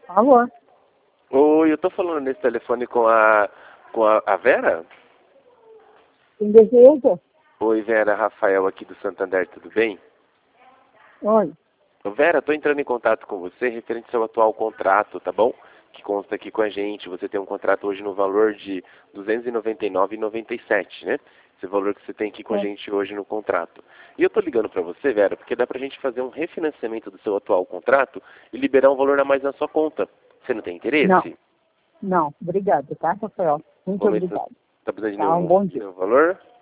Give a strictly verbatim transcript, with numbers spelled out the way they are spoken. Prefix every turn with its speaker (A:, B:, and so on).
A: Alô?
B: Oi, eu tô falando nesse telefone com a com a, a Vera?
A: Quem deseja?
B: Oi, Vera, Rafael aqui do Santander, tudo bem?
A: Oi.
B: Ô, Vera, tô entrando em contato com você referente ao seu atual contrato, tá bom? Que consta aqui com a gente. Você tem um contrato hoje no valor de duzentos e noventa e nove reais e noventa e sete centavos, né? Esse valor que você tem aqui com a
A: É.
B: gente hoje no contrato. E eu tô ligando pra você, Vera, porque dá pra gente fazer um refinanciamento do seu atual contrato e liberar um valor a mais na sua conta. Você não tem
A: Não,
B: interesse?
A: não. Obrigada, tá, Rafael? Muito
B: Vamos ver se
A: obrigada.
B: tá precisando de
A: Tá, um
B: nenhum,
A: bom
B: de
A: dia.
B: nenhum valor?